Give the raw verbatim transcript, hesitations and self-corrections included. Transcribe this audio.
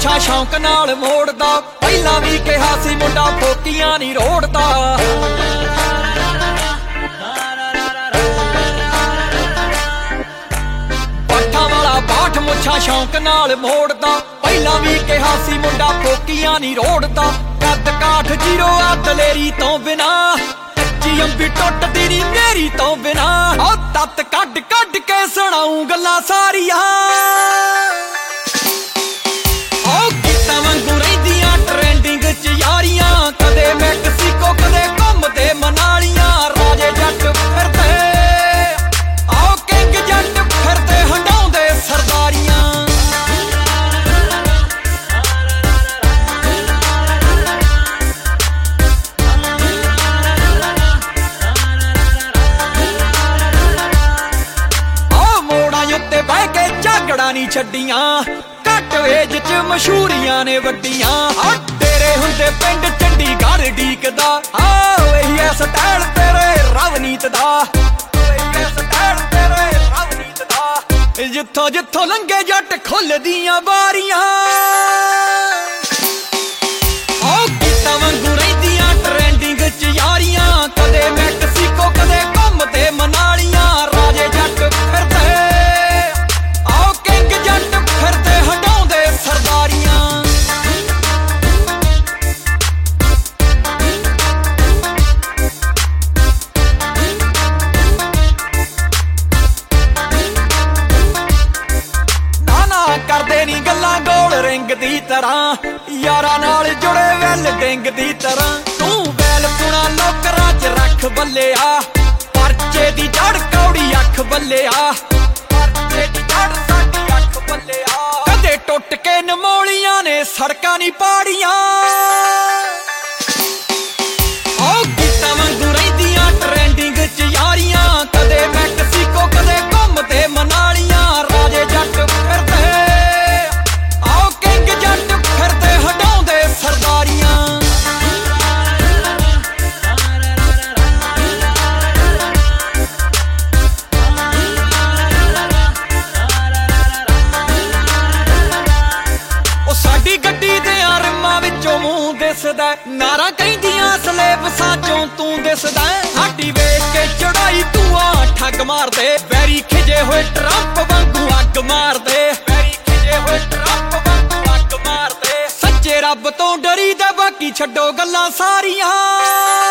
ਮੁੱਛਾਂ ਸ਼ੌਂਕ ਨਾਲ ਮੋੜਦਾ, ਪਹਿਲਾਂ ਵੀ ਕਿਹਾ ਸੀ ਮੁੰਡਾ ਫੋਕੀਆਂ ਨਹੀਂ ਰੋੜਦਾ। ਪੱਠਾਂ ਵਾਲਾ ਬਾਠ ਮੁੱਛਾਂ ਸ਼ੌਂਕ ਨਾਲ ਮੋੜਦਾ, ਪਹਿਲਾਂ ਵੀ ਕਿਹਾ ਸੀ ਮੁੰਡਾ ਫੋਕੀਆਂ ਨਹੀਂ ਰੋੜਦਾ। ਕੱਦ ਕਾਠ ਜੀਰੋ ਆ ਦਲੇਰੀ ਤੋਂ ਬਿਨਾ, ਕੱਚੀ ਅੰਬੀ ਟੁੱਟਦੀ ਨੀ ਮੇਰੀ ਤੋਂ ਬਿਨਾ। ਉਹ ਤੱਤ ਕੱਢ ਕੱਢ ਕੇ ਸੁਣਾਉ ਗੱਲਾਂ ਸਾਰੀਆਂ, ਉਹ ਗੀਤਾਂ ਵਾਂਗੂ ਰਹਿੰਦੀਆਂ ਟ੍ਰੈਂਡਿੰਗ ਚ ਯਾਰੀਆਂ। ਕਦੇ ਮੈਕਸੀਕੋ ਕਦੇ ਘੁੰਮਦੇ ਮਨਾਲੀਆਂ, ਰਾਜੇ ਜੱਟ ਫਿਰਦੇ ਆਓ ਕਿੰਗ ਜੱਟ ਫਿਰਦੇ ਹੰਡਾਉਂਦੇ ਸਰਦਾਰੀਆਂ। ਉੱਤੇ ਬਹਿ ਕੇ ਝਾਗੜਾ ਨਹੀਂ ਛੱਡੀਆਂ, ਘੱਟ ਏਜ ਚ ਮਸ਼ਹੂਰੀਆਂ ਨੇ ਵੱਡੀਆਂ। ਆ ਤੇਰੇ ਹੁੰਦੇ ਪਿੰਡ ਚੰਡੀਗੜ੍ਹ ਡੀਕਦਾ, ਆਹ ਇਹੀ ਐ ਸਟਾਈਲ ਤੇਰੇ ਰਵਨੀਤ ਦਾ, ਇਹੀ ਐ ਸਟਾਈਲ ਤੇਰੇ ਰਵਨੀਤ ਦਾ। ਜਿੱਥੋਂ ਜਿੱਥੋਂ ਲੰਘੇ ਜੱਟ ਖੁੱਲਦੀਆਂ ਬਾਰੀਆਂ, ਆਹ ਗੀਤਾਂ ਵਾਂਗੂ ਰਹਿੰਦੀਆਂ ਟ੍ਰੈਂਡਿੰਗ ਚ ਯਾਰੀਆਂ। ਕਦੇ ਮੈਕਸੀਕੋ ਕਦੇ ਘੁੰਮਦੇ ਮਨਾਲੀਆਂ, ਰਾਜੇ ਜੱਟ ਫਿਰਦੇ ਫਿਰਦੇ ਹੰਡਾਉਂਦੇ ਸਰਦਾਰੀਆਂ। ਨਾ ਨਾ ਕਰਦੇ ਨੀ ਗੱਲਾਂ ਗੋਲ ਰਿੰਗ ਦੀ ਤਰ੍ਹਾਂ, ਯਾਰਾਂ ਨਾਲ ਜੁੜੇ ਵੈਲ ਡਿੰਗ ਦੀ ਤਰ੍ਹਾਂ। ਤੂੰ ਵੈਲ ਪੁਣਾ ਲੋਕਰਾਂ ਚ ਰੱਖ ਬੱਲਿਆ, ਪਰਚੇ ਦੀ ਜੜ ਕੌੜੀ ਅੱਖ ਬੱਲਿਆ, ਪਰਚੇ ਦੀ ਜੜ ਸਾਡੀ ਅੱਖ ਬੱਲਿਆ। ਕਦੇ ਟੁੱਟ ਕੇ ਨਮੋਲੀਆਂ ਨੇ ਸੜਕਾਂ ਨੀ ਪਾੜੀਆਂ, ਉਹ ਗੀਤਾਂ ਵਾਂਗੂ ਰਹਿੰਦੀਆਂ ਟ੍ਰੈਂਡਿੰਗ ਚ ਯਾਰੀਆਂ। ਕਦੇ ਮੈਕਸੀਕੋ ਕਦੇ ਘੁੰਮਦੇ ਮਨਾਲੀਆਂ, ਰਾਜੇ ਜੱਟ ਫਿਰਦੇ ਆਓ ਕਿੰਗ ਜੱਟ ਫਿਰਦੇ ਹੰਡਾਉਂਦੇ ਸਰਦਾਰੀਆਂ। ਸਾਡੀ ਗੱਡੀ ਦੇ ਰਿੰਮਾਂ ਵਿੱਚੋਂ ਮੂੰਹ ਦਿਸਦਾ, ਨਾਰਾ ਕਹਿੰਦੀਆਂ ਸਲੇਬਸਾਂ ਚੋਂ ਤੂੰ ਦਿਸਦਾ। ਸਾਡੀ ਵੇਖ ਕੇ ਚੜਾਈ ਧੂਆਂ ਠੱਗ ਮਾਰਦੇ, ਵੈਰੀ ਖਿਜੇ ਹੋਏ ਟਰੰਪ ਵਾਂਗੂ ਅੱਗ ਮਾਰਦੇ, ਵੈਰੀ ਖਿਜੇ ਹੋਏ ਟਰੰਪ ਵਾਂਗੂ ਅੱਗ ਮਾਰਦੇ। ਸੱਚੇ ਰੱਬ ਤੋਂ ਡਰੀਦਾ, ਬਾਕੀ ਛੱਡੋ ਗੱਲਾਂ ਸਾਰੀਆਂ।